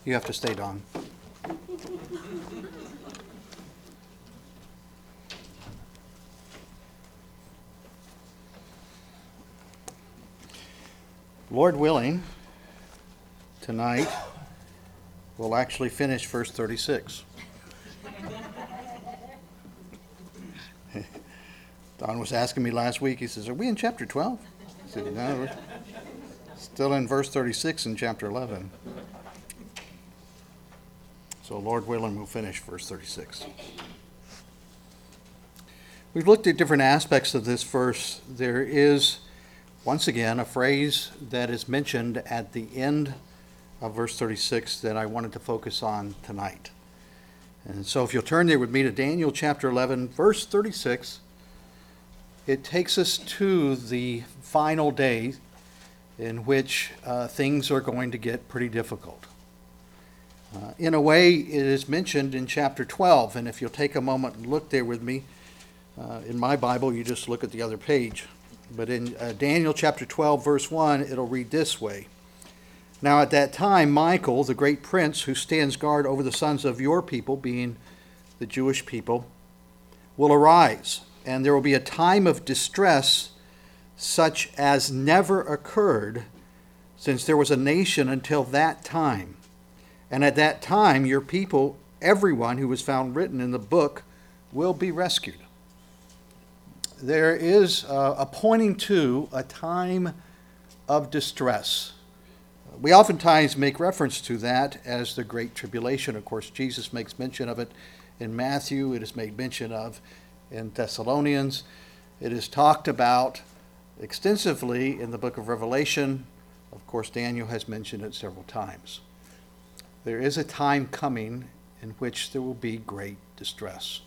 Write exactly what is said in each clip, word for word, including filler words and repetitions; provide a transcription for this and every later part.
You have to stay, Don. Lord willing, tonight we'll actually finish verse thirty-six. Don was asking me last week, he says, are we in chapter twelve? I said, no, we're still in verse thirty-six in chapter eleven. So Lord willing, we'll finish verse thirty-six. We've looked at different aspects of this verse. There is, once again, a phrase that is mentioned at the end of verse thirty-six that I wanted to focus on tonight. And so if you'll turn there with me to Daniel chapter eleven, verse thirty-six, it takes us to the final day in which uh, things are going to get pretty difficult. Uh, in a way, it is mentioned in chapter twelve, and if you'll take a moment and look there with me, uh, in my Bible, you just look at the other page. But in uh, Daniel chapter twelve, verse one, it'll read this way. Now at that time, Michael, the great prince who stands guard over the sons of your people, being the Jewish people, will arise, and there will be a time of distress such as never occurred since there was a nation until that time. And at that time, your people, everyone who was found written in the book, will be rescued. There is uh, a pointing to a time of distress. We oftentimes make reference to that as the Great Tribulation. Of course, Jesus makes mention of it in Matthew. It is made mention of in Thessalonians. It is talked about extensively in the book of Revelation. Of course, Daniel has mentioned it several times. There is a time coming in which there will be great distress.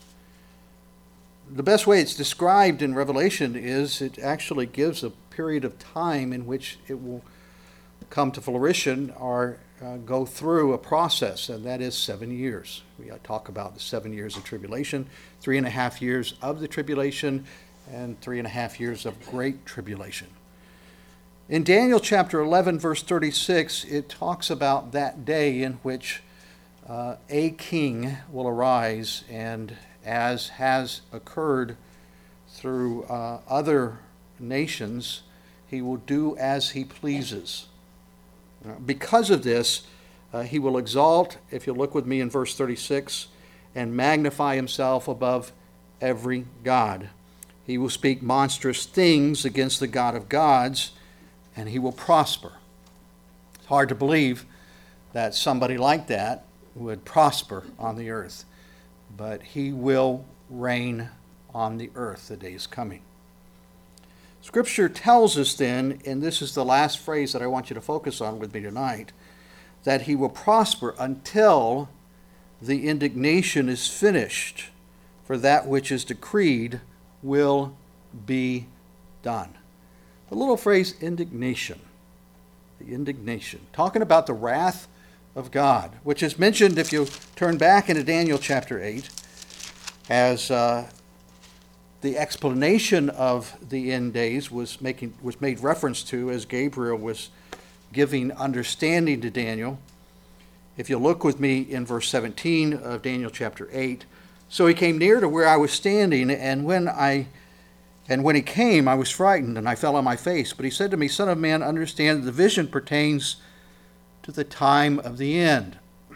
The best way it's described in Revelation is it actually gives a period of time in which it will come to fruition or uh, go through a process, and that is seven years. We talk about the seven years of tribulation, three and a half years of the tribulation, and three and a half years of great tribulation. In Daniel chapter eleven, verse thirty-six, it talks about that day in which uh, a king will arise, and as has occurred through uh, other nations, he will do as he pleases. Uh, because of this, uh, he will exalt, if you look with me in verse thirty-six, and magnify himself above every god. He will speak monstrous things against the God of gods, and he will prosper. It's hard to believe that somebody like that would prosper on the earth, but he will reign on the earth. The day is coming. Scripture tells us then, and this is the last phrase that I want you to focus on with me tonight, that he will prosper until the indignation is finished, for that which is decreed will be done. The little phrase indignation, the indignation, talking about the wrath of God, which is mentioned, if you turn back into Daniel chapter eight, as uh, the explanation of the end days was making was made reference to as Gabriel was giving understanding to Daniel. If you look with me in verse seventeen of Daniel chapter eight, so he came near to where I was standing, and when I and when he came, I was frightened, and I fell on my face. But he said to me, Son of man, understand that the vision pertains to the time of the end.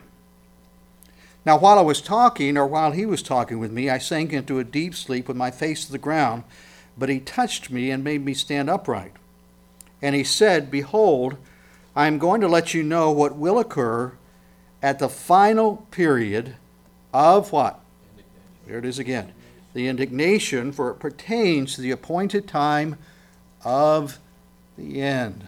Now, while I was talking, or while he was talking with me, I sank into a deep sleep with my face to the ground. But he touched me and made me stand upright. And he said, Behold, I am going to let you know what will occur at the final period of what? There it is again. The indignation, for it pertains to the appointed time of the end.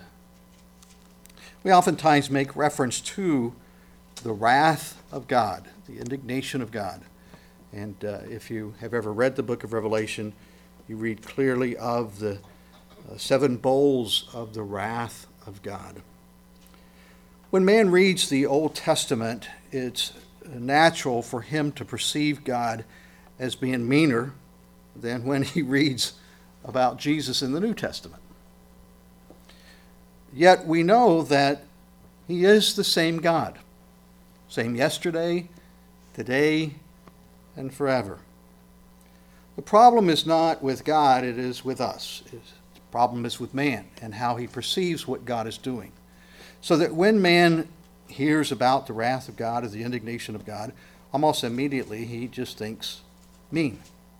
We oftentimes make reference to the wrath of God, the indignation of God. And uh, if you have ever read the book of Revelation, you read clearly of the uh, seven bowls of the wrath of God. When man reads the Old Testament, it's natural for him to perceive God as being meaner than when he reads about Jesus in the New Testament. Yet we know that he is the same God. Same yesterday, today, and forever. The problem is not with God, it is with us. The problem is with man and how he perceives what God is doing. So that when man hears about the wrath of God or the indignation of God, almost immediately he just thinks mean.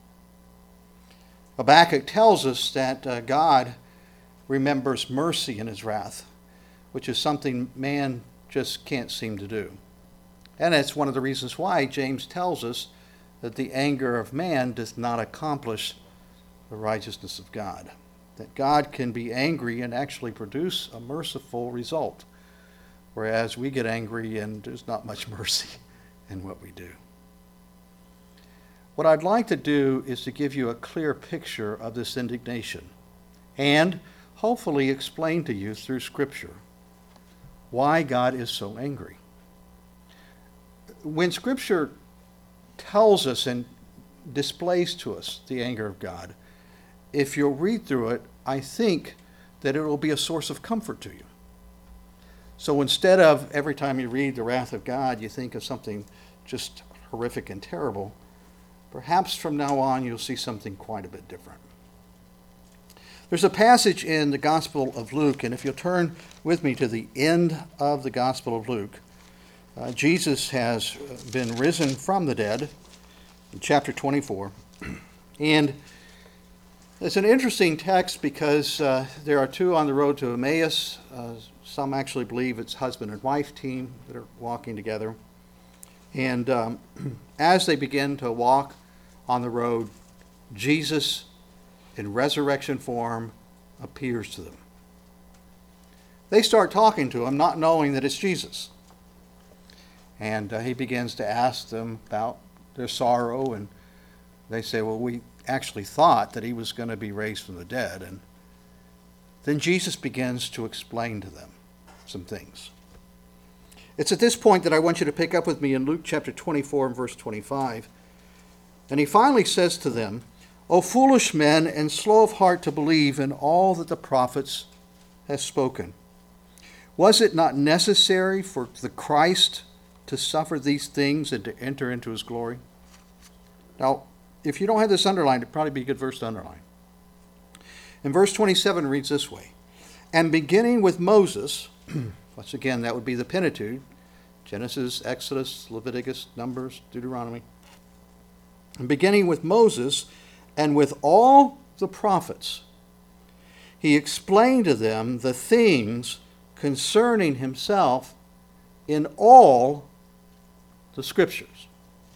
Habakkuk tells us that uh, God remembers mercy in his wrath, which is something man just can't seem to do. And that's one of the reasons why James tells us that the anger of man does not accomplish the righteousness of God. That God can be angry and actually produce a merciful result, whereas we get angry and there's not much mercy in what we do. What I'd like to do is to give you a clear picture of this indignation and hopefully explain to you through Scripture why God is so angry. When Scripture tells us and displays to us the anger of God, if you'll read through it, I think that it will be a source of comfort to you. So instead of every time you read the wrath of God, you think of something just horrific and terrible, perhaps from now on you'll see something quite a bit different. There's a passage in the Gospel of Luke, and if you'll turn with me to the end of the Gospel of Luke, uh, Jesus has been risen from the dead in chapter twenty-four. And it's an interesting text because uh, there are two on the road to Emmaus. Uh, some actually believe it's husband and wife team that are walking together. And um, as they begin to walk on the road, Jesus, in resurrection form, appears to them. They start talking to him, not knowing that it's Jesus. And uh, he begins to ask them about their sorrow, and they say, well, we actually thought that he was going to be raised from the dead. And then Jesus begins to explain to them some things. It's at this point that I want you to pick up with me in Luke chapter twenty-four and verse twenty-five. And he finally says to them, O foolish men, and slow of heart to believe in all that the prophets have spoken. Was it not necessary for the Christ to suffer these things and to enter into his glory? Now, if you don't have this underlined, it'd probably be a good verse to underline. And verse twenty-seven reads this way, And beginning with Moses, once again, that would be the Pentateuch, Genesis, Exodus, Leviticus, Numbers, Deuteronomy. And beginning with Moses and with all the prophets, he explained to them the things concerning himself in all the Scriptures.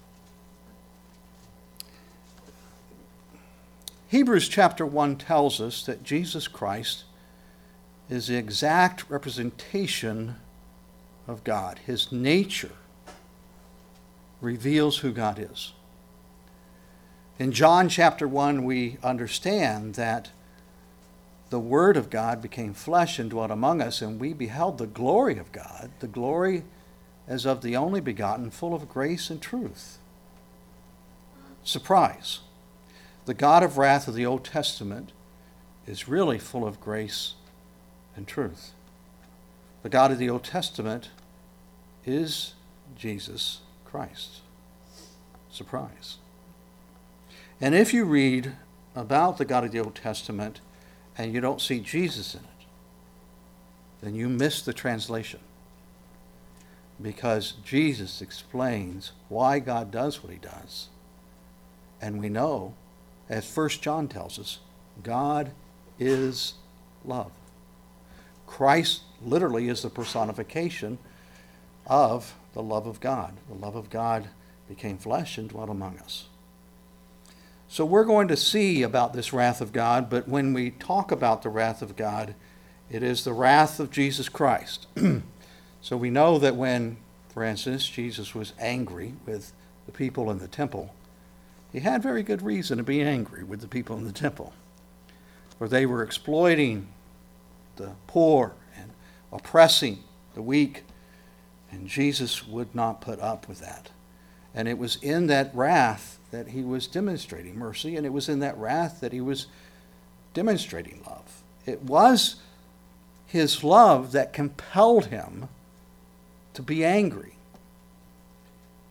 Hebrews chapter one tells us that Jesus Christ is the exact representation of God. His nature reveals who God is. In John chapter one, we understand that the Word of God became flesh and dwelt among us, and we beheld the glory of God, the glory as of the only begotten, full of grace and truth. Surprise. The God of wrath of the Old Testament is really full of grace and truth. The God of the Old Testament is Jesus Christ. Surprise. And if you read about the God of the Old Testament and you don't see Jesus in it, then you miss the translation. Because Jesus explains why God does what he does. And we know, as First John tells us, God is love. Christ literally is the personification of the love of God. The love of God became flesh and dwelt among us. So we're going to see about this wrath of God, but when we talk about the wrath of God, it is the wrath of Jesus Christ. So we know that when, for instance, Jesus was angry with the people in the temple, he had very good reason to be angry with the people in the temple, for they were exploiting the poor and oppressing the weak, and Jesus would not put up with that. And it was in that wrath that he was demonstrating mercy, and it was in that wrath that he was demonstrating love. It was his love that compelled him to be angry.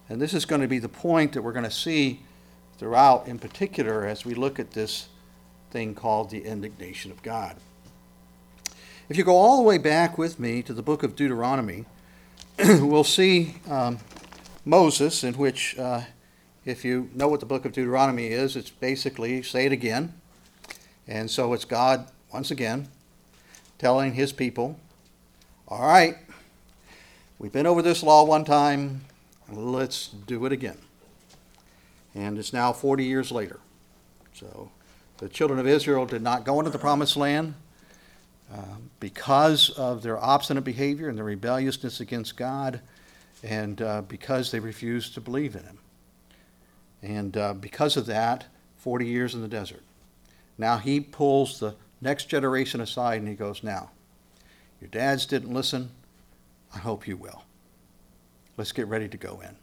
And this is going to be the point that we're going to see throughout, in particular, as we look at this thing called the indignation of God. If you go all the way back with me to the book of Deuteronomy, we'll see um, Moses, in which, uh, if you know what the book of Deuteronomy is, it's basically, say it again. And so it's God, once again, telling his people, all right, we've been over this law one time, let's do it again. And it's now forty years later. So the children of Israel did not go into the promised land uh, because of their obstinate behavior and their rebelliousness against God, and uh, because they refused to believe in him. And uh, because of that, forty years in the desert. Now he pulls the next generation aside and he goes, now, your dads didn't listen. I hope you will. Let's get ready to go in.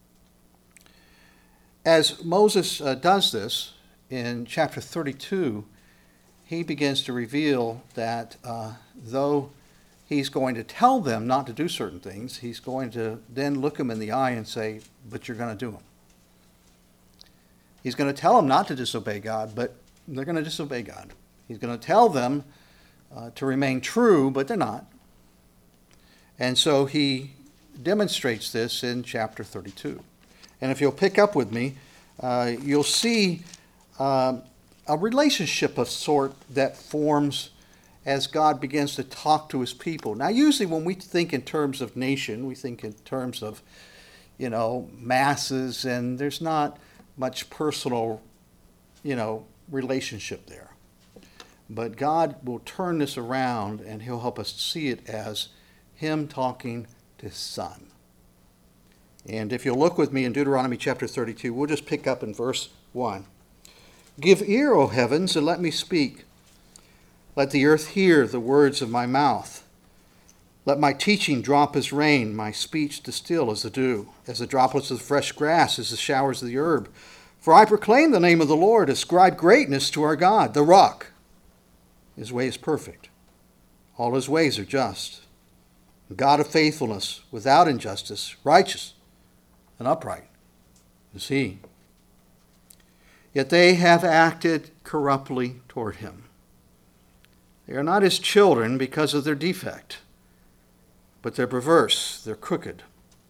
As Moses uh, does this, in chapter thirty-two, he begins to reveal that uh, though he's going to tell them not to do certain things, he's going to then look them in the eye and say, but you're going to do them. He's going to tell them not to disobey God, but they're going to disobey God. He's going to tell them uh, to remain true, but they're not. And so he demonstrates this in chapter thirty-two. And if you'll pick up with me, uh, you'll see um, a relationship of sort that forms as God begins to talk to his people. Now, usually when we think in terms of nation, we think in terms of, you know, masses, and there's not much personal, you know, relationship there. But God will turn this around, and he'll help us see it as him talking to his son. And if you'll look with me in Deuteronomy chapter thirty-two, we'll just pick up in verse one. Give ear, O heavens, and let me speak. Let the earth hear the words of my mouth. Let my teaching drop as rain, my speech distill as the dew, as the droplets of fresh grass, as the showers of the herb. For I proclaim the name of the Lord, ascribe greatness to our God, the rock. His way is perfect. All his ways are just. God of faithfulness, without injustice, righteous and upright is he. Yet they have acted corruptly toward him. They are not his children because of their defect, but they're perverse, they're crooked.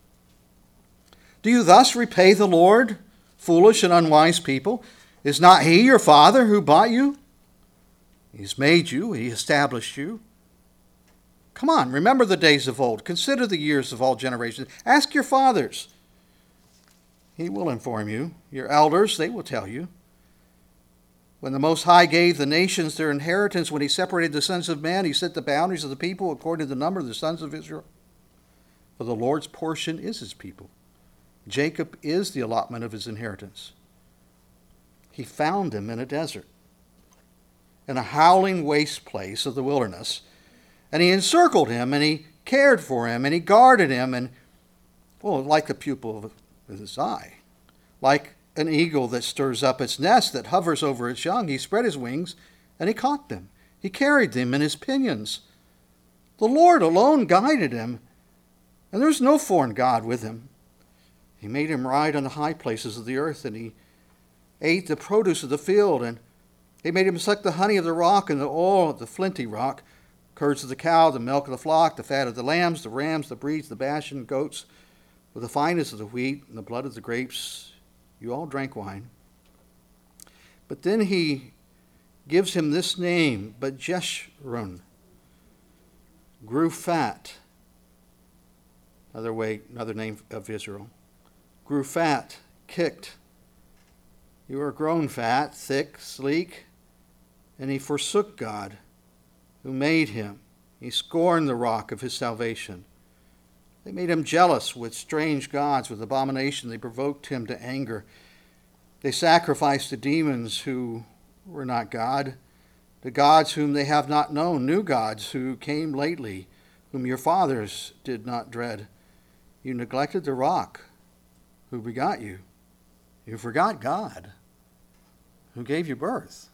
Do you thus repay the Lord, foolish and unwise people? Is not he your father who bought you? He's made you, he established you. Come on, remember the days of old. Consider the years of all generations. Ask your fathers. He will inform you. Your elders, they will tell you. When the Most High gave the nations their inheritance, when he separated the sons of man, he set the boundaries of the people according to the number of the sons of Israel. For the Lord's portion is his people. Jacob is the allotment of his inheritance. He found him in a desert, in a howling waste place of the wilderness. And he encircled him, and he cared for him, and he guarded him, and, well, like the pupil of his eye. Like an eagle that stirs up its nest, that hovers over its young, he spread his wings, and he caught them. He carried them in his pinions. The Lord alone guided him, and there was no foreign god with him. He made him ride on the high places of the earth, and he ate the produce of the field, and he made him suck the honey of the rock and the oil of the flinty rock, curds of the cow, the milk of the flock, the fat of the lambs, the rams, the breeds, the Bashan goats, with the finest of the wheat and the blood of the grapes. You all drank wine. But then he gives him this name, but Jeshurun, grew fat. Another way, another name of Israel. Grew fat, kicked. You are grown fat, thick, sleek. And he forsook God, who made him. He scorned the rock of his salvation. They made him jealous with strange gods, with abomination. They provoked him to anger. They sacrificed to demons who were not God, to gods whom they have not known, new gods who came lately, whom your fathers did not dread. You neglected the rock who begot you. You forgot God, who gave you birth.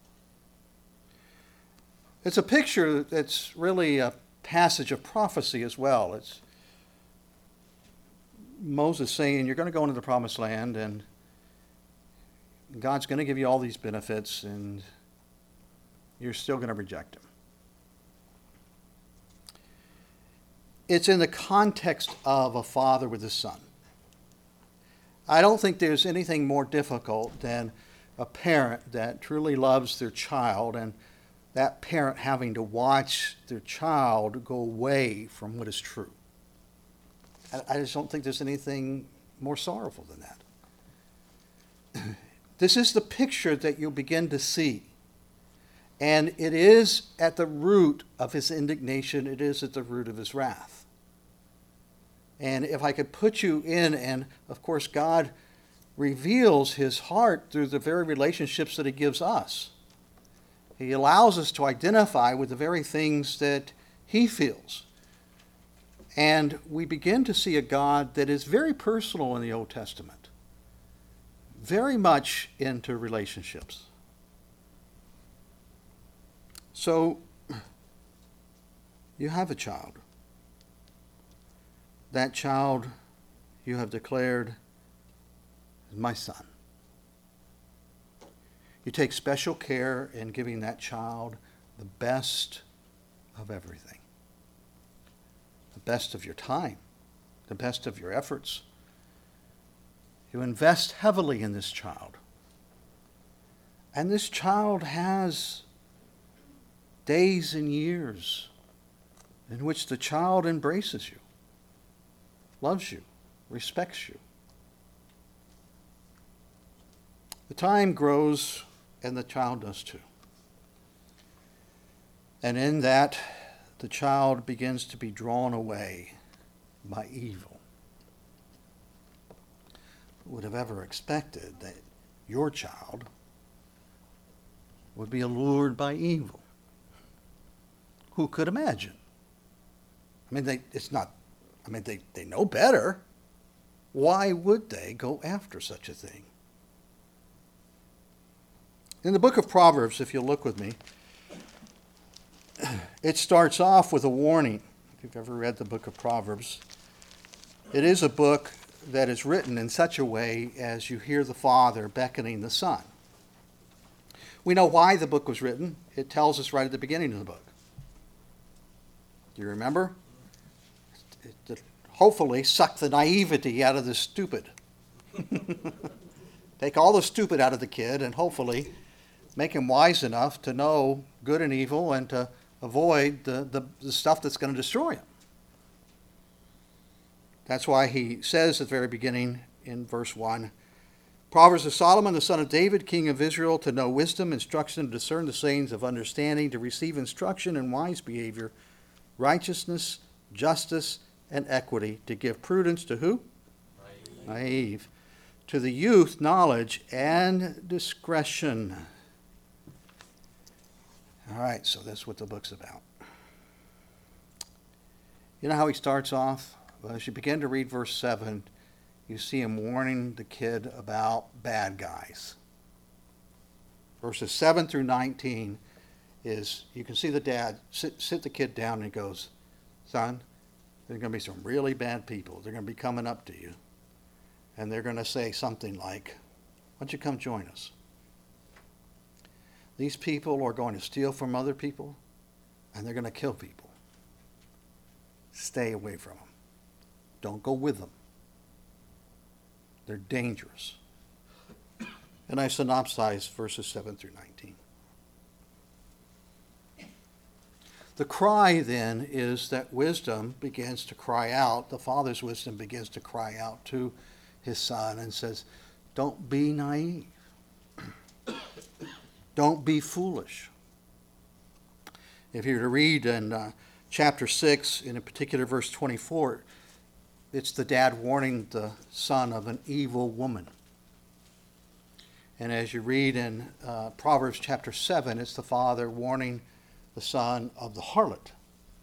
It's a picture that's really a passage of prophecy as well. It's Moses saying, you're going to go into the promised land, and God's going to give you all these benefits, and you're still going to reject him. It's in the context of a father with his son. I don't think there's anything more difficult than a parent that truly loves their child, and that parent having to watch their child go away from what is true. I just don't think there's anything more sorrowful than that. This is the picture that you'll begin to see. And it is at the root of his indignation. It is at the root of his wrath. And if I could put you in, and of course God reveals his heart through the very relationships that he gives us. He allows us to identify with the very things that he feels. And we begin to see a God that is very personal in the Old Testament, very much into relationships. So, you have a child. That child you have declared is my son. You take special care in giving that child the best of everything. The best of your time, the best of your efforts. You invest heavily in this child. And this child has days and years in which the child embraces you, loves you, respects you. The time grows, and the child does too. And in that, the child begins to be drawn away by evil. Who would have ever expected that your child would be allured by evil? Who could imagine? I mean, they, it's not, I mean, they, they know better. Why would they go after such a thing? In the book of Proverbs, if you'll look with me, it starts off with a warning. If you've ever read the book of Proverbs, it is a book that is written in such a way as you hear the father beckoning the son. We know why the book was written. It tells us right at the beginning of the book. Do you remember? It, it, hopefully suck the naivety out of the stupid. Take all the stupid out of the kid and hopefully make him wise enough to know good and evil and to avoid the, the, the stuff that's going to destroy him. That's why he says at the very beginning in verse one, Proverbs of Solomon, the son of David, king of Israel, to know wisdom, instruction, to discern the sayings of understanding, to receive instruction in wise behavior, righteousness, justice, and equity, to give prudence to who? Naive. Naive. To the youth, knowledge and discretion. All right, so that's what the book's about. You know how he starts off? Well, as you begin to read verse seven, you see him warning the kid about bad guys. Verses seven through nineteen is, you can see the dad sit, sit the kid down and he goes, son, there's going to be some really bad people. They're going to be coming up to you. And they're going to say something like, why don't you come join us? These people are going to steal from other people, and they're going to kill people. Stay away from them. Don't go with them. They're dangerous. And I synopsize verses seven through nineteen. The cry then is that wisdom begins to cry out, the father's wisdom begins to cry out to his son and says, don't be naive. Don't be foolish. If you were to read in uh, chapter six, in a particular verse twenty-four, it's the dad warning the son of an evil woman. And as you read in uh, Proverbs chapter seven, it's the father warning the son of the harlot.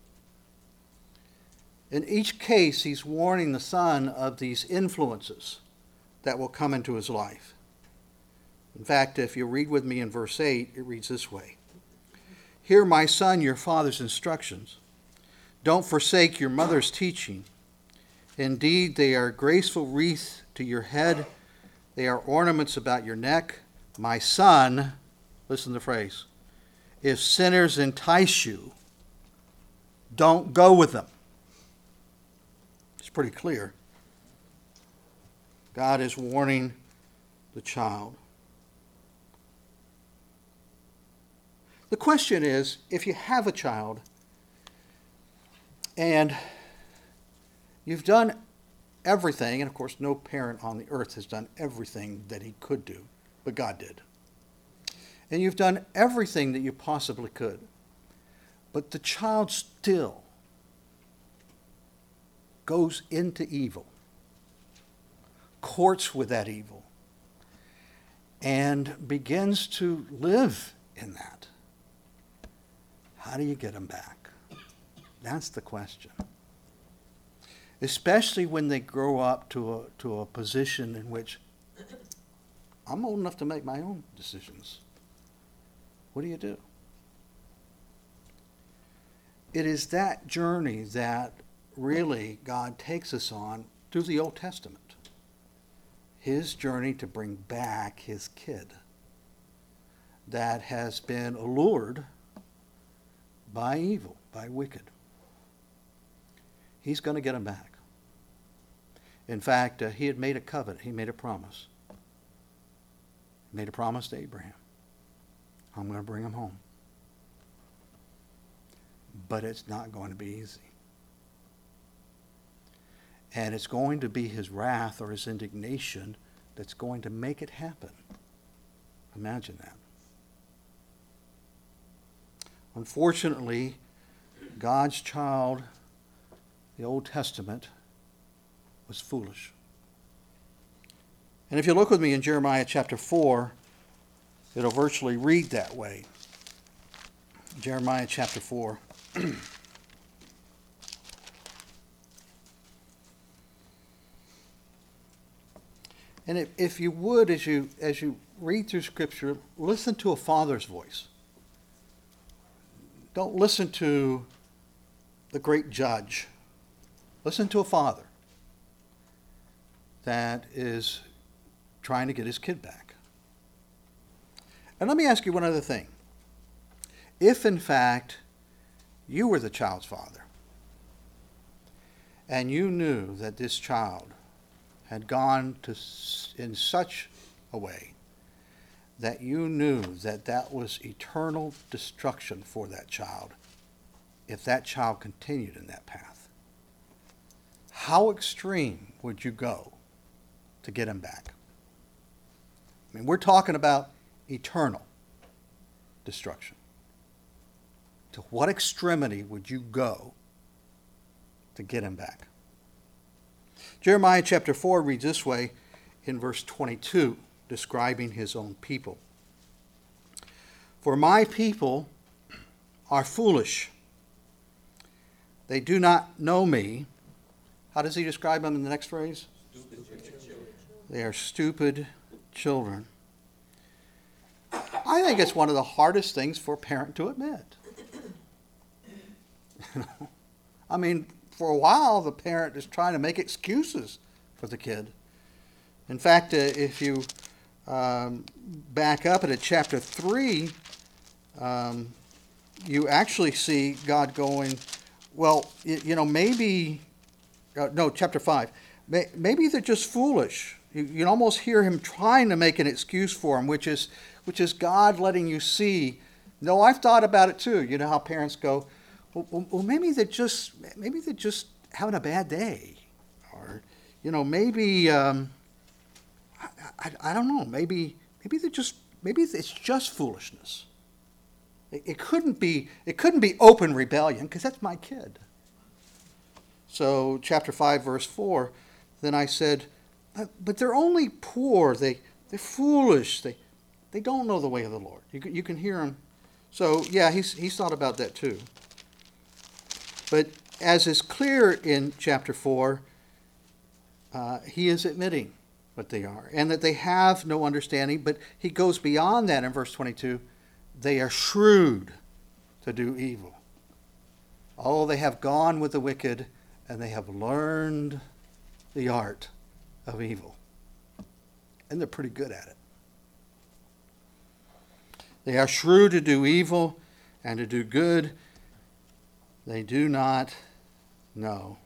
In each case, he's warning the son of these influences that will come into his life. In fact, if you read with me in verse eight, it reads this way. Hear, my son, your father's instructions. Don't forsake your mother's teaching. Indeed, they are a graceful wreath to your head. They are ornaments about your neck. My son, listen to the phrase, if sinners entice you, don't go with them. It's pretty clear. God is warning the child. The question is, if you have a child and you've done everything, and of course no parent on the earth has done everything that he could do, but God did. And you've done everything that you possibly could, but the child still goes into evil, courts with that evil, and begins to live in that. How do you get them back? That's the question. Especially when they grow up to a, to a position in which I'm old enough to make my own decisions. What do you do? It is that journey that really God takes us on through the Old Testament. His journey to bring back his kid that has been allured by evil, by wicked. He's going to get him back. In fact, uh, he had made a covenant. He made a promise. He made a promise to Abraham. I'm going to bring him home. But it's not going to be easy. And it's going to be his wrath or his indignation that's going to make it happen. Imagine that. Unfortunately, God's child, the Old Testament, was foolish. And if you look with me in Jeremiah chapter four, it'll virtually read that way. Jeremiah chapter four. And if, if you would, as you as you read through Scripture, listen to a father's voice. Don't listen to the great judge. Listen to a father that is trying to get his kid back. And let me ask you one other thing. If, in fact, you were the child's father, and you knew that this child had gone to in such a way that you knew that that was eternal destruction for that child if that child continued in that path, how extreme would you go to get him back? I mean, we're talking about eternal destruction. To what extremity would you go to get him back? Jeremiah chapter four reads this way in verse twenty-two, describing his own people. For my people are foolish. They do not know me. How does he describe them in the next phrase? They are stupid children. I think it's one of the hardest things for a parent to admit. You know? I mean, for a while, the parent is trying to make excuses for the kid. In fact, uh, if you um, back up at chapter three, um, you actually see God going, well, you, you know, maybe, uh, no, chapter five, may, maybe they're just foolish. You, you can almost hear him trying to make an excuse for them, which is, which is God letting you see, no, I've thought about it too. You know how parents go, well, well maybe they're just, maybe they're just having a bad day. Or, you know, maybe, um, I, I, I don't know, maybe, maybe they're just, maybe it's just foolishness. It, it couldn't be, it couldn't be open rebellion, because that's my kid. So, chapter five, verse four, then I said, but, but they're only poor, they, they're foolish, they, they don't know the way of the Lord. You, you can hear him. So, yeah, he's, he's thought about that too. But as is clear in chapter four, uh, he is admitting what they are, and that they have no understanding, but he goes beyond that in verse twenty-two. They are shrewd to do evil. Oh, they have gone with the wicked, and they have learned the art of evil. And they're pretty good at it. They are shrewd to do evil and to do good. They do not know.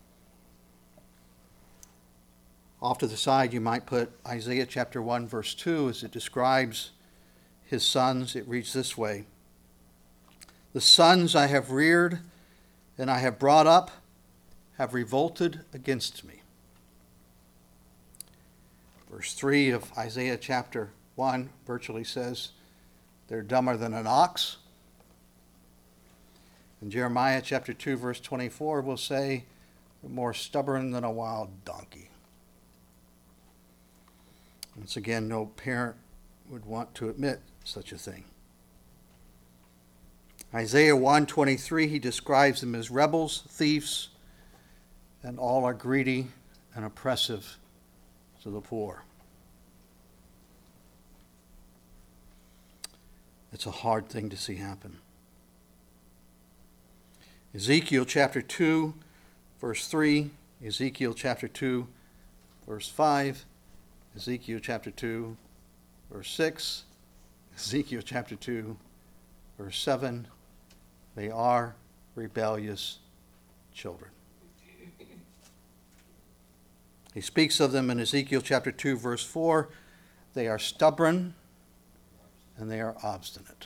Off to the side, you might put Isaiah chapter one, verse two, as it describes his sons. It reads this way: "The sons I have reared and I have brought up have revolted against me." Verse three of Isaiah chapter one virtually says, "They're dumber than an ox." And Jeremiah chapter two, verse twenty-four will say, "They're more stubborn than a wild donkey." Once again, no parent would want to admit such a thing. Isaiah one twenty-three, he describes them as rebels, thieves, and all are greedy and oppressive to the poor. It's a hard thing to see happen. Ezekiel chapter two, verse three, Ezekiel chapter two, verse five, Ezekiel chapter two, verse six, Ezekiel chapter two, verse seven, they are rebellious children. He speaks of them in Ezekiel chapter two, verse four. They are stubborn and they are obstinate.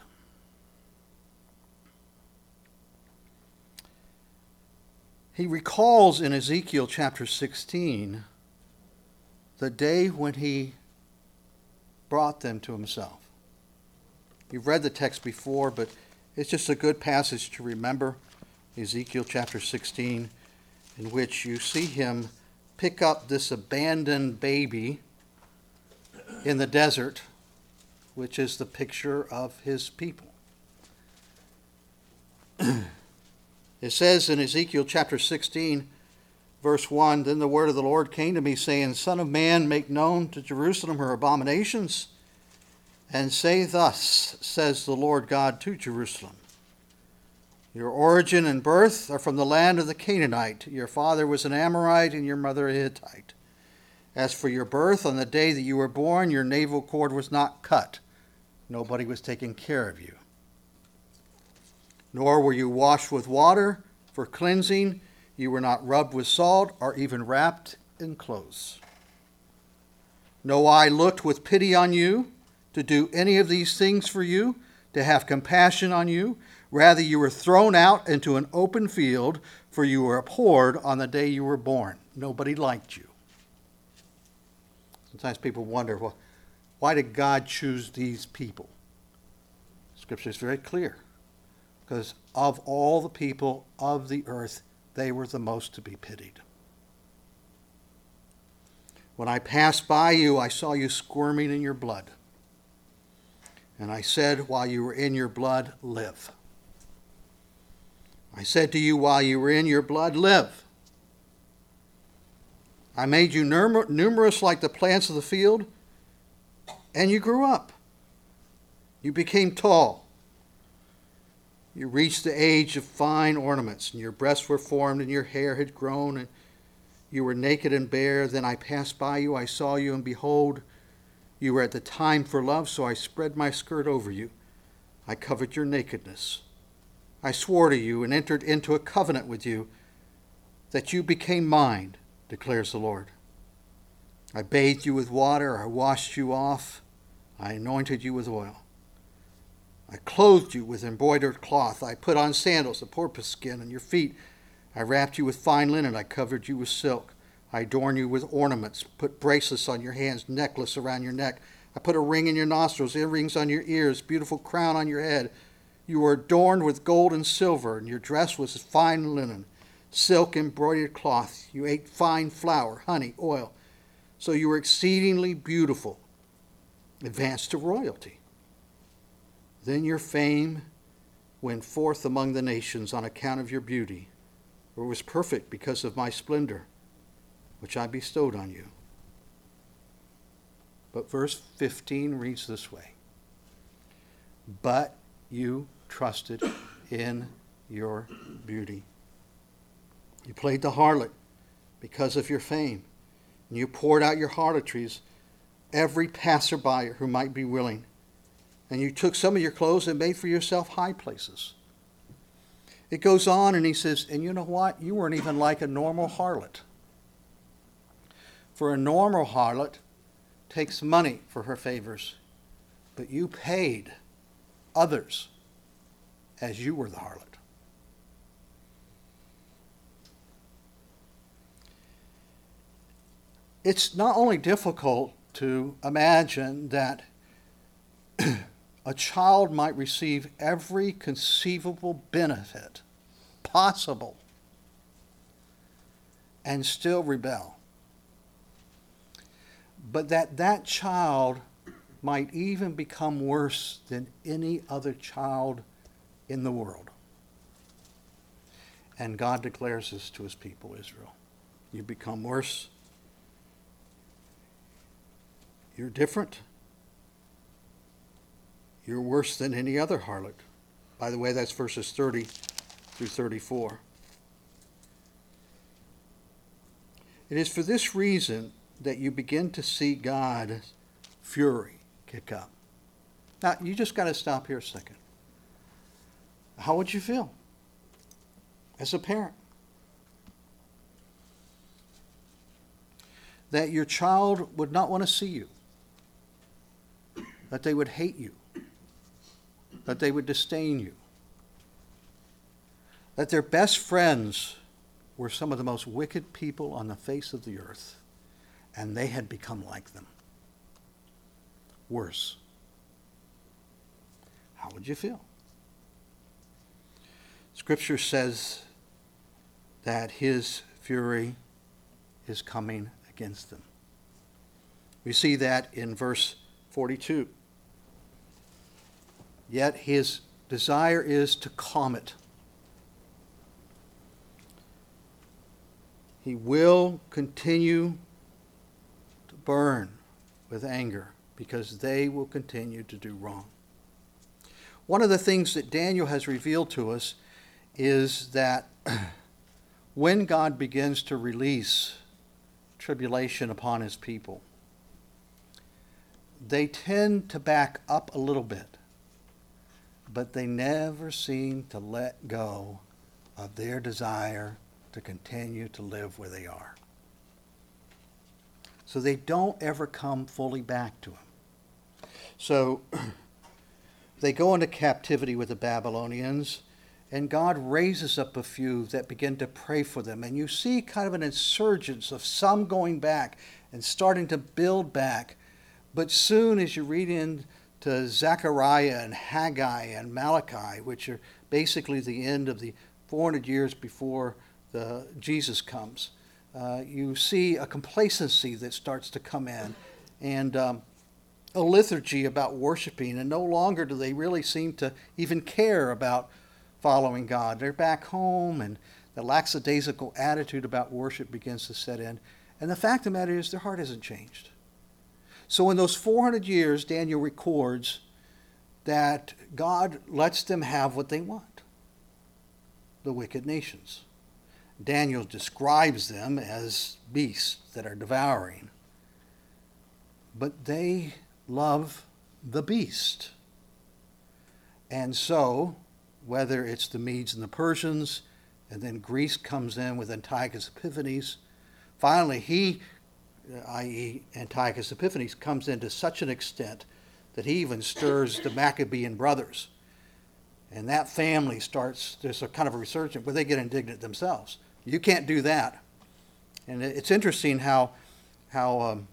He recalls in Ezekiel chapter sixteen the day when he brought them to himself. You've read the text before, but it's just a good passage to remember. Ezekiel chapter sixteen, in which you see him pick up this abandoned baby in the desert, which is the picture of his people. It says in Ezekiel chapter sixteen, verse one, "Then the word of the Lord came to me, saying, Son of man, make known to Jerusalem her abominations, and say, Thus says the Lord God to Jerusalem, Your origin and birth are from the land of the Canaanite. Your father was an Amorite, and your mother a Hittite. As for your birth, on the day that you were born, your navel cord was not cut. Nobody was taking care of you. Nor were you washed with water for cleansing. You were not rubbed with salt or even wrapped in clothes. No eye looked with pity on you to do any of these things for you, to have compassion on you. Rather, you were thrown out into an open field, for you were abhorred on the day you were born." Nobody liked you. Sometimes people wonder, well, why did God choose these people? Scripture is very clear. Because of all the people of the earth, they were the most to be pitied. "When I passed by you, I saw you squirming in your blood. And I said, while you were in your blood, live. I said to you, while you were in your blood, live. I made you numer- numerous like the plants of the field, and you grew up. You became tall. You reached the age of fine ornaments, and your breasts were formed, and your hair had grown, and you were naked and bare. Then I passed by you, I saw you, and behold, you were at the time for love, so I spread my skirt over you. I covered your nakedness. I swore to you and entered into a covenant with you that you became mine, declares the Lord. I bathed you with water, I washed you off, I anointed you with oil. I clothed you with embroidered cloth. I put on sandals of porpoise skin on your feet. I wrapped you with fine linen. I covered you with silk. I adorned you with ornaments, put bracelets on your hands, necklace around your neck. I put a ring in your nostrils, earrings on your ears, beautiful crown on your head. You were adorned with gold and silver, and your dress was fine linen, silk embroidered cloth. You ate fine flour, honey, oil. So you were exceedingly beautiful, advanced to royalty. Then your fame went forth among the nations on account of your beauty, for it was perfect because of my splendor, which I bestowed on you. But verse fifteen reads this way: But you trusted in your beauty. You played the harlot because of your fame. And you poured out your harlotries, every passerby who might be willing. And you took some of your clothes and made for yourself high places. It goes on and he says, and you know what? You weren't even like a normal harlot. For a normal harlot takes money for her favors, but you paid others as you were the harlot. It's not only difficult to imagine that a child might receive every conceivable benefit possible and still rebel, but that that child might even become worse than any other child in the world. And God declares this to his people, Israel. You become worse. You're different. You're worse than any other harlot. By the way, that's verses thirty through thirty-four. It is for this reason that you begin to see God's fury kick up. Now, you just got to stop here a second. How would you feel as a parent? That your child would not want to see you. That they would hate you. That they would disdain you. That their best friends were some of the most wicked people on the face of the earth, and they had become like them. Worse. How would you feel? Scripture says that his fury is coming against them. We see that in verse forty-two. Yet his desire is to calm it. He will continue to burn with anger because they will continue to do wrong. One of the things that Daniel has revealed to us is that when God begins to release tribulation upon his people, they tend to back up a little bit, but they never seem to let go of their desire to continue to live where they are. So they don't ever come fully back to him. So they go into captivity with the Babylonians, and God raises up a few that begin to pray for them. And you see kind of an insurgence of some going back and starting to build back. But soon as you read into Zechariah and Haggai and Malachi, which are basically the end of the four hundred years before the, Jesus comes, uh, you see a complacency that starts to come in, and um, a lethargy about worshiping, and no longer do they really seem to even care about following God. They're back home, and the lackadaisical attitude about worship begins to set in. And the fact of the matter is their heart hasn't changed. So in those four hundred years, Daniel records that God lets them have what they want, the wicked nations. Daniel describes them as beasts that are devouring. But they love the beast. And so, whether it's the Medes and the Persians, and then Greece comes in with Antiochus Epiphanes, finally he, that is. Antiochus Epiphanes, comes in to such an extent that he even stirs the Maccabean brothers. And that family starts, there's a kind of a resurgence where they get indignant themselves. You can't do that. And it's interesting how, how um,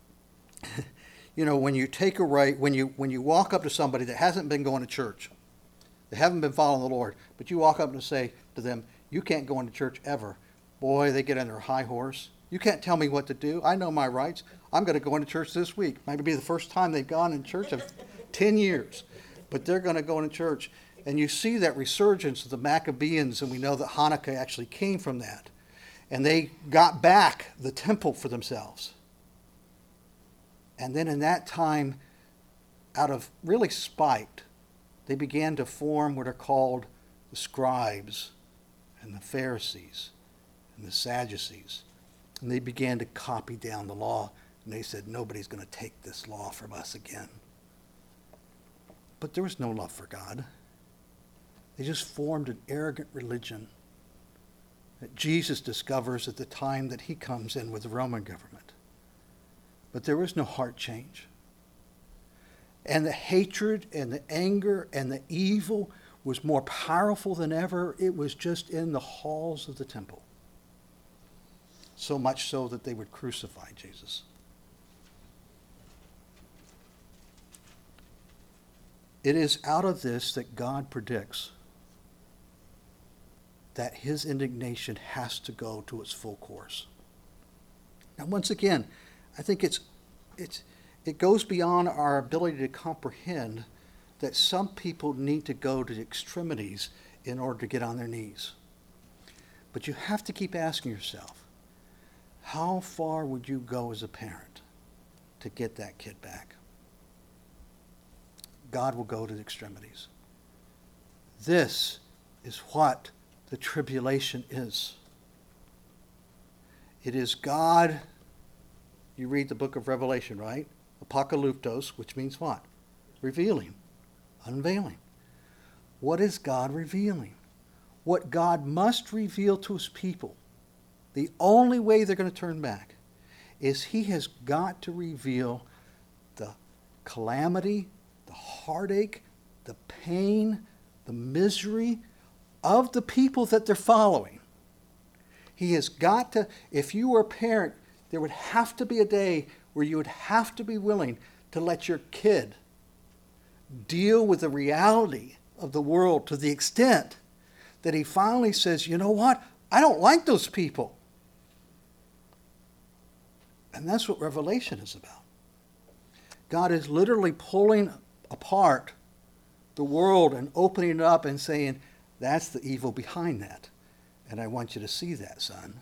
you know, when you take a right, when you when you walk up to somebody that hasn't been going to church, they haven't been following the Lord, but you walk up and say to them, you can't go into church ever. Boy, they get on their high horse. You can't tell me what to do. I know my rights. I'm going to go into church this week. Maybe be the first time they've gone in church in ten years. But they're going to go into church. And you see that resurgence of the Maccabeans, and we know that Hanukkah actually came from that. And they got back the temple for themselves. And then in that time, out of really spite, they began to form what are called the scribes and the Pharisees and the Sadducees. And they began to copy down the law. And they said, nobody's going to take this law from us again. But there was no love for God. They just formed an arrogant religion that Jesus discovers at the time that he comes in with the Roman government. But there was no heart change. And the hatred and the anger and the evil was more powerful than ever. It was just in the halls of the temple. So much so that they would crucify Jesus. It is out of this that God predicts that his indignation has to go to its full course. Now, once again, I think it's it's it goes beyond our ability to comprehend that some people need to go to extremities in order to get on their knees. But you have to keep asking yourself, how far would you go as a parent to get that kid back? God will go to the extremities. This is what the tribulation is. It is God, you read the book of Revelation, right? Apocalyptos, which means what? Revealing, unveiling. What is God revealing? What God must reveal to his people, the only way they're going to turn back, is he has got to reveal the calamity, the heartache, the pain, the misery of the people that they're following. He has got to, if you were a parent, there would have to be a day where you would have to be willing to let your kid deal with the reality of the world to the extent that he finally says, you know what? I don't like those people. And that's what Revelation is about. God is literally pulling apart the world and opening it up and saying, that's the evil behind that. And I want you to see that, son.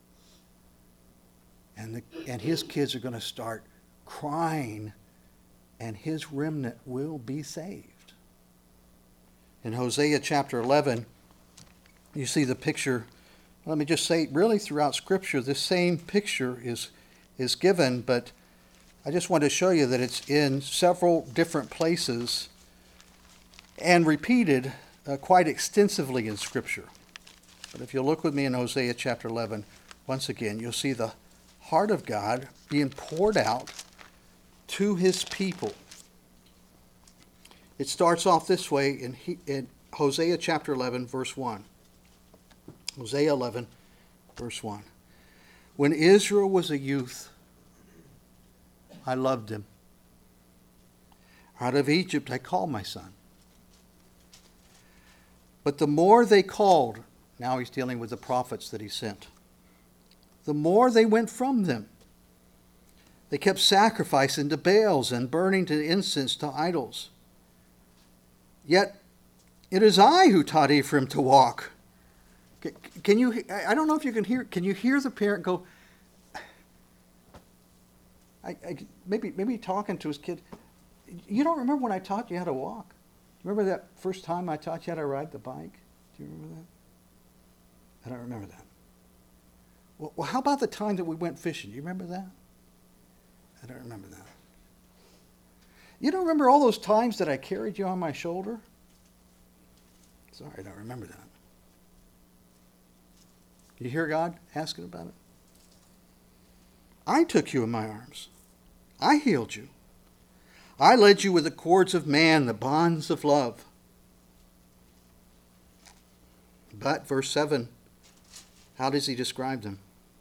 And, the, and his kids are going to start crying, and his remnant will be saved. In Hosea chapter eleven, you see the picture. Let me just say, really throughout Scripture, this same picture is, is given, but I just want to show you that it's in several different places and repeated uh, quite extensively in Scripture. But if you look with me in Hosea chapter eleven, once again, you'll see the heart of God being poured out to his people. It starts off this way in, he, in Hosea chapter eleven, verse one. Hosea eleven, verse one. When Israel was a youth, I loved him. Out of Egypt I called my son. But the more they called, now he's dealing with the prophets that he sent, the more they went from them. They kept sacrificing to Baals and burning to incense to idols. Yet it is I who taught Ephraim to walk. Can you, I don't know if you can hear, can you hear the parent go, I, I, maybe, maybe talking to his kid, you don't remember when I taught you how to walk? Remember that first time I taught you how to ride the bike? Do you remember that? I don't remember that. Well, well, how about the time that we went fishing? Do you remember that? I don't remember that. You don't remember all those times that I carried you on my shoulder? Sorry, I don't remember that. You hear God asking about it? I took you in my arms. I healed you. I led you with the cords of man, the bonds of love. But, verse seven, how does he describe them?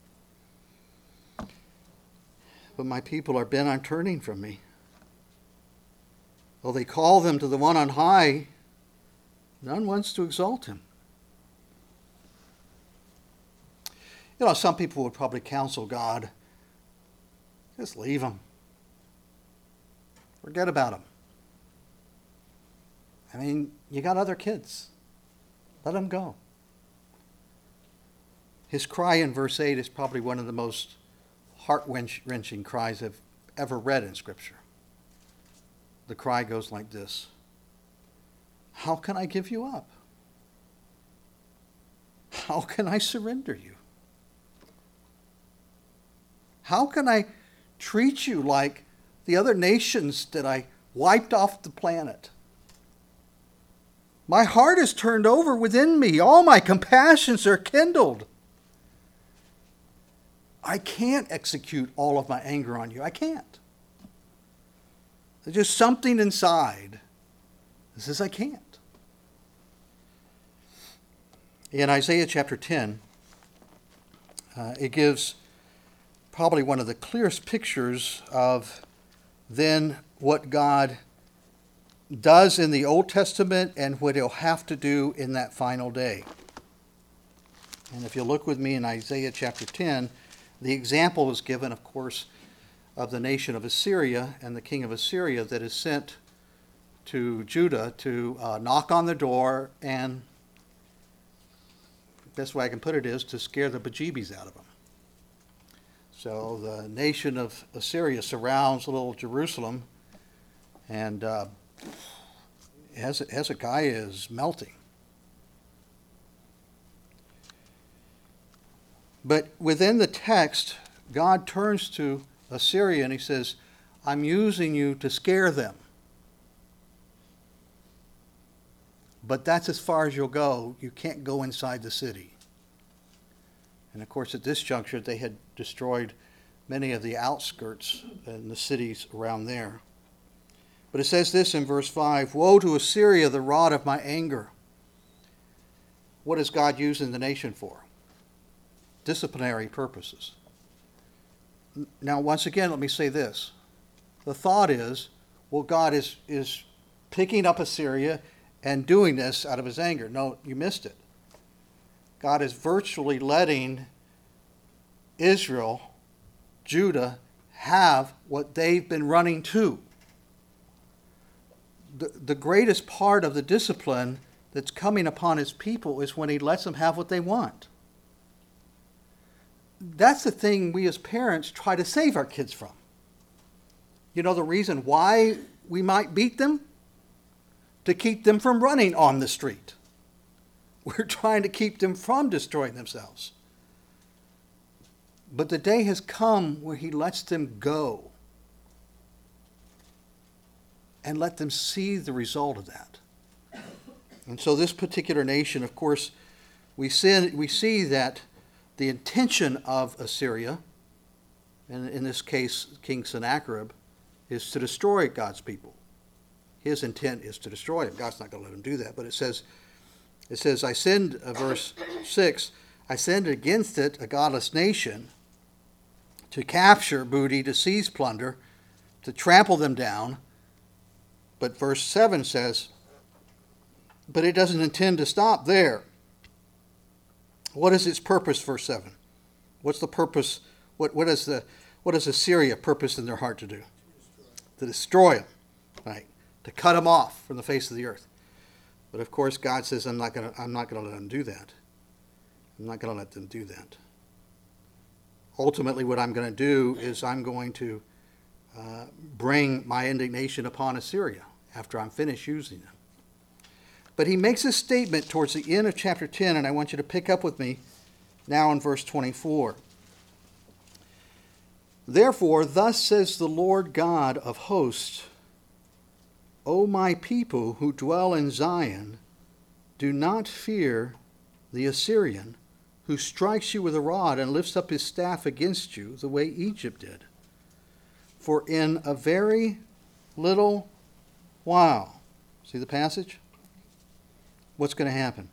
But my people are bent on turning from me. Though they call them to the one on high, none wants to exalt him. You know, some people would probably counsel God, just leave them. Forget about them. I mean, you got other kids. Let them go. His cry in verse eight is probably one of the most heart-wrenching cries I've ever read in Scripture. The cry goes like this: how can I give you up? How can I surrender you? How can I treat you like the other nations that I wiped off the planet? My heart is turned over within me. All my compassions are kindled. I can't execute all of my anger on you. I can't. There's just something inside that says I can't. In Isaiah chapter ten, uh, it gives probably one of the clearest pictures of then what God does in the Old Testament and what he'll have to do in that final day. And if you look with me in Isaiah chapter ten, the example is given, of course, of the nation of Assyria and the king of Assyria that is sent to Judah to uh, knock on the door, and the best way I can put it is to scare the bejeebies out of them. So the nation of Assyria surrounds little Jerusalem, and uh, Hezekiah is melting. But within the text, God turns to Assyria and he says, I'm using you to scare them. But that's as far as you'll go. You can't go inside the city. And of course, at this juncture, they had destroyed many of the outskirts and the cities around there. But it says this in verse five, Woe to Assyria, the rod of my anger. What is God using the nation for? Disciplinary purposes. Now, once again, let me say this. The thought is, well, God is, is picking up Assyria and doing this out of his anger. No, you missed it. God is virtually letting Israel, Judah, have what they've been running to. The, the greatest part of the discipline that's coming upon his people is when he lets them have what they want. That's the thing we as parents try to save our kids from. You know the reason why we might beat them? To keep them from running on the street. We're trying to keep them from destroying themselves. But the day has come where he lets them go and let them see the result of that. And so this particular nation, of course, we see, we see that the intention of Assyria, and in this case King Sennacherib, is to destroy God's people. His intent is to destroy them. God's not going to let him do that. But it says, it says, I send, uh, verse six, I send against it a godless nation to capture booty, to seize plunder, to trample them down. But verse seven says, but it doesn't intend to stop there. What is its purpose, verse seven? What's the purpose? What, what, is the, what does Assyria purpose in their heart to do? To destroy them, right? To cut them off from the face of the earth. But of course, God says, I'm not going to I'm not going to let them do that. I'm not going to let them do that. Ultimately, what I'm going to do is I'm going to uh, bring my indignation upon Assyria after I'm finished using them. But he makes a statement towards the end of chapter ten, and I want you to pick up with me now in verse twenty-four. Therefore, thus says the Lord God of hosts, O my people who dwell in Zion, do not fear the Assyrian, who strikes you with a rod and lifts up his staff against you, the way Egypt did. For in a very little while, see the passage? What's going to happen?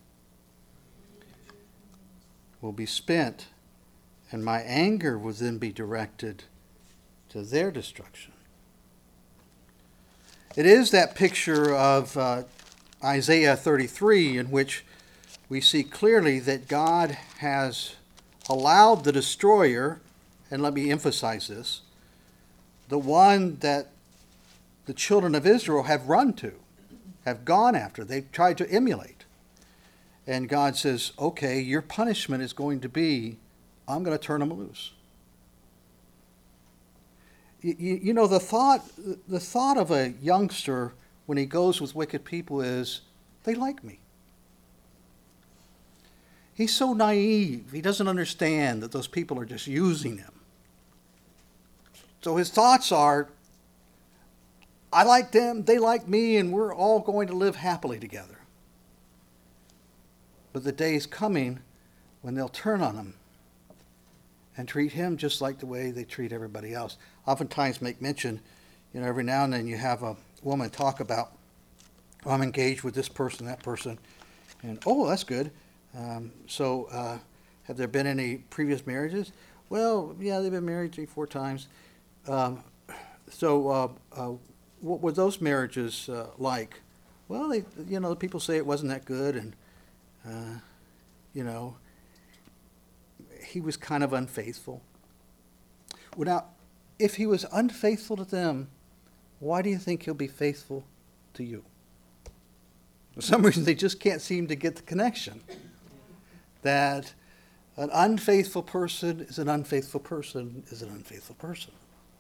Will be spent, and my anger will then be directed to their destruction. It is that picture of uh, Isaiah thirty-three in which we see clearly that God has allowed the destroyer, and let me emphasize this, the one that the children of Israel have run to, have gone after, they've tried to emulate. And God says, okay, your punishment is going to be, I'm going to turn them loose. You, you know, the thought, the thought of a youngster when he goes with wicked people is, they like me. He's so naive. He doesn't understand that those people are just using him. So his thoughts are, I like them, they like me, and we're all going to live happily together. But the day is coming when they'll turn on him and treat him just like the way they treat everybody else. Oftentimes make mention, you know, every now and then you have a woman talk about, oh, I'm engaged with this person, that person, and oh, that's good. Um, so uh, have there been any previous marriages? Well, yeah, they've been married three, four times. Um, so uh, uh, what were those marriages uh, like? Well, they, you know, people say it wasn't that good, and uh, you know, he was kind of unfaithful. Well, now, if he was unfaithful to them, why do you think he'll be faithful to you? For some reason, they just can't seem to get the connection that an unfaithful person is an unfaithful person is an unfaithful person.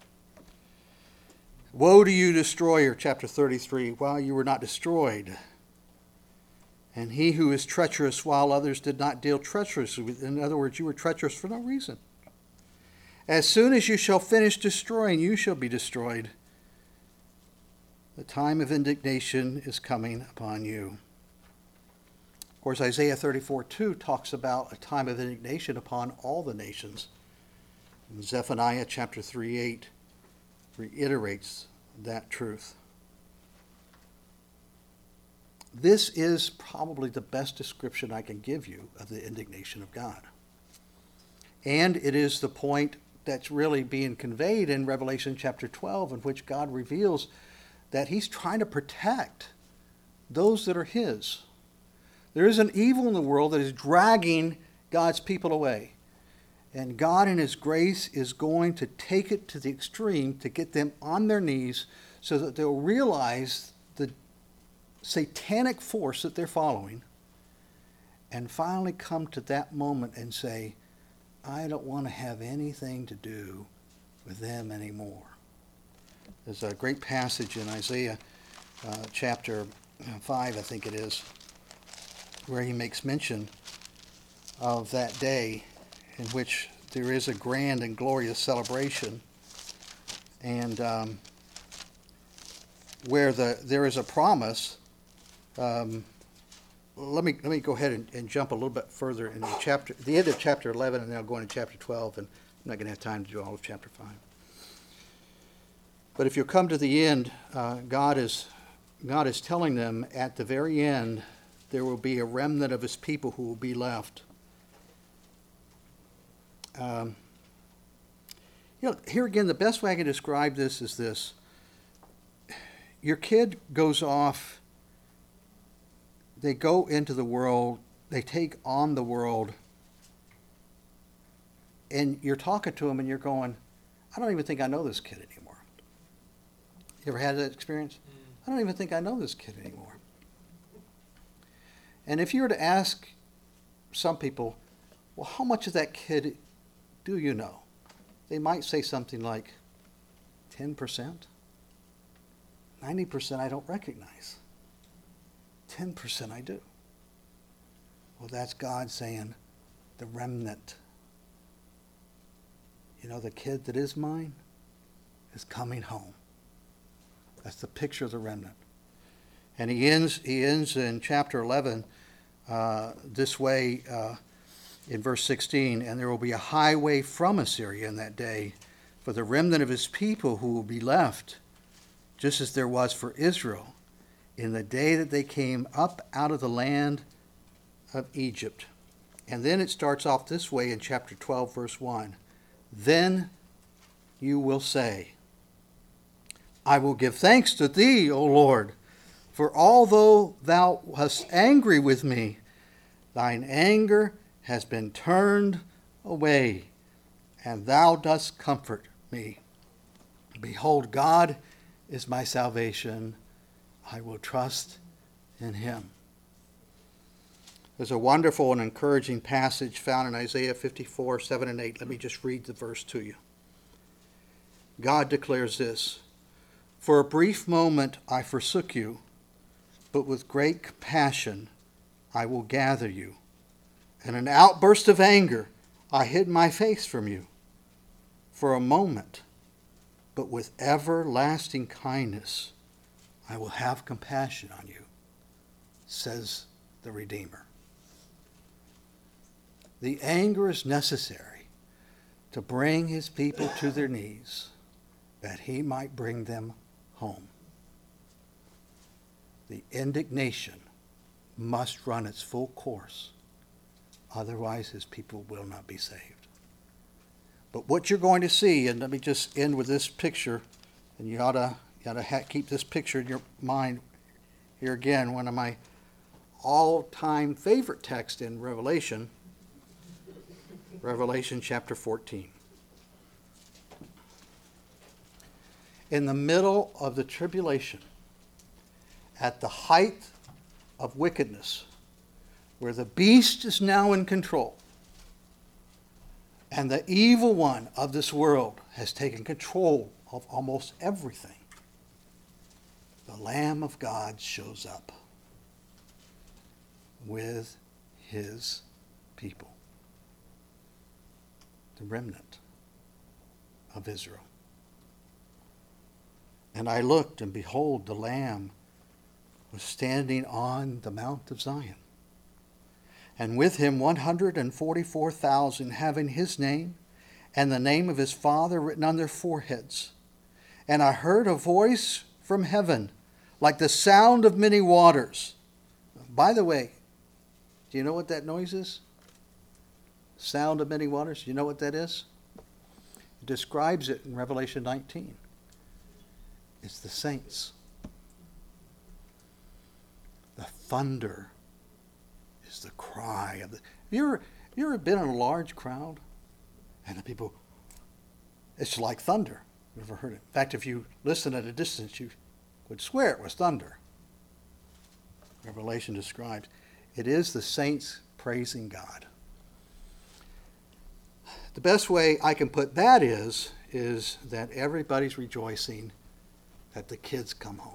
Woe to you, destroyer, chapter thirty-three, while you were not destroyed. And he who is treacherous while others did not deal treacherously. In other words, you were treacherous for no reason. As soon as you shall finish destroying, you shall be destroyed. The time of indignation is coming upon you. Of course, Isaiah thirty-four two talks about a time of indignation upon all the nations. And Zephaniah chapter three eight reiterates that truth. This is probably the best description I can give you of the indignation of God. And it is the point that's really being conveyed in Revelation chapter twelve, in which God reveals that he's trying to protect those that are his. There is an evil in the world that is dragging God's people away. And God in his grace is going to take it to the extreme to get them on their knees so that they'll realize the satanic force that they're following and finally come to that moment and say, I don't want to have anything to do with them anymore. There's a great passage in Isaiah uh, chapter five, I think it is, where he makes mention of that day in which there is a grand and glorious celebration, and um, where the there is a promise. Um, let me let me go ahead and, and jump a little bit further in the chapter, the end of chapter eleven, and then I'll go into chapter twelve, and I'm not going to have time to do all of chapter five. But if you come to the end, uh, God is God is telling them at the very end there will be a remnant of his people who will be left. Um, you know, here again, the best way I can describe this is this. Your kid goes off, they go into the world, they take on the world, and you're talking to them and you're going, I don't even think I know this kid anymore. You ever had that experience? I don't even think I know this kid anymore. And if you were to ask some people, well, how much of that kid do you know? They might say something like ten percent. ninety percent I don't recognize. ten percent I do. Well, that's God saying the remnant. You know, the kid that is mine is coming home. That's the picture of the remnant. And he ends he ends in chapter eleven uh, this way uh, in verse sixteen, and there will be a highway from Assyria in that day for the remnant of his people who will be left, just as there was for Israel in the day that they came up out of the land of Egypt. And then it starts off this way in chapter twelve, verse one. Then you will say, I will give thanks to thee, O Lord, for although thou wast angry with me, thine anger has been turned away, and thou dost comfort me. Behold, God is my salvation. I will trust in him. There's a wonderful and encouraging passage found in Isaiah fifty-four, seven and eight. Let me just read the verse to you. God declares this, For a brief moment I forsook you, but with great compassion I will gather you. In an outburst of anger I hid my face from you. For a moment but with everlasting kindness I will have compassion on you, says the Redeemer. The anger is necessary to bring his people to their knees, that he might bring them home. The indignation must run its full course, otherwise his people will not be saved. But what you're going to see, and let me just end with this picture, and you ought to, you ought to ha- keep this picture in your mind. Here again, one of my all-time favorite texts in Revelation, Revelation chapter fourteen. In the middle of the tribulation, at the height of wickedness, where the beast is now in control, and the evil one of this world has taken control of almost everything, the Lamb of God shows up with his people, the remnant of Israel. And I looked, and behold, the Lamb was standing on the Mount of Zion, and with him one hundred forty-four thousand, having his name and the name of his Father written on their foreheads. And I heard a voice from heaven, like the sound of many waters. By the way, do you know what that noise is? Sound of many waters. Do you know what that is? It describes it in Revelation nineteen. It's the saints. The thunder is the cry of the. Have you ever, have you ever been in a large crowd and the people? It's like thunder. You ever heard it? In fact, if you listen at a distance, you would swear it was thunder. Revelation describes it is the saints praising God. The best way I can put that is is that everybody's rejoicing that the kids come home.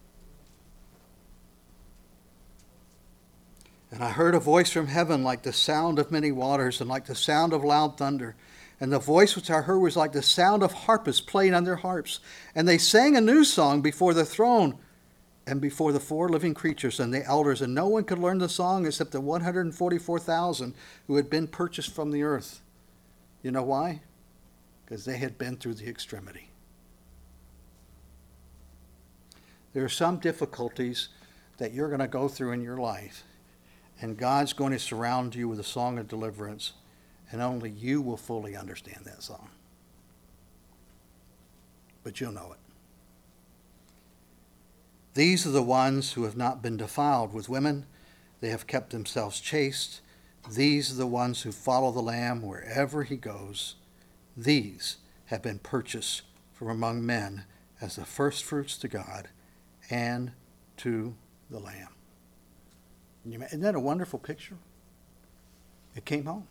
And I heard a voice from heaven like the sound of many waters and like the sound of loud thunder. And the voice which I heard was like the sound of harpists playing on their harps. And they sang a new song before the throne and before the four living creatures and the elders. And no one could learn the song except the one hundred forty-four thousand who had been purchased from the earth. You know why? Because they had been through the extremity. There are some difficulties that you're going to go through in your life, and God's going to surround you with a song of deliverance, and only you will fully understand that song. But you'll know it. These are the ones who have not been defiled with women. They have kept themselves chaste. These are the ones who follow the Lamb wherever he goes. These have been purchased from among men as the firstfruits to God and to the Lamb. Isn't that a wonderful picture? It came home.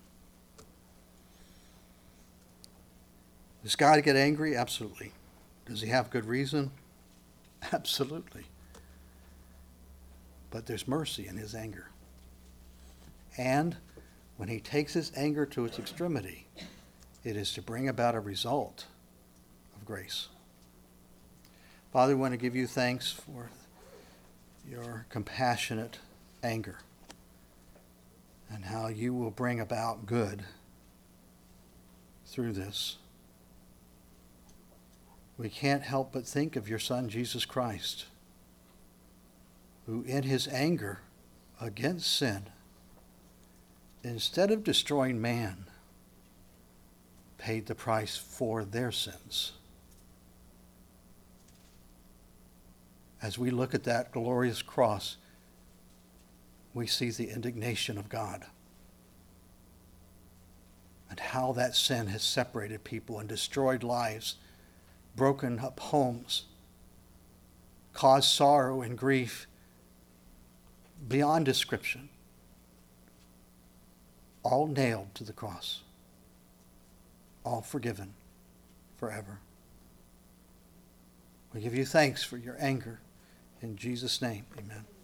Does God get angry? Absolutely. Does he have good reason? Absolutely. But there's mercy in his anger. And when he takes his anger to its extremity, it is to bring about a result of grace. Father, we want to give you thanks for your compassionate anger and how you will bring about good through this. We can't help but think of your Son, Jesus Christ, who in his anger against sin, instead of destroying man, paid the price for their sins. As we look at that glorious cross, we see the indignation of God and how that sin has separated people and destroyed lives, broken up homes, caused sorrow and grief beyond description, all nailed to the cross, all forgiven forever. We give you thanks for your anger. In Jesus' name, amen.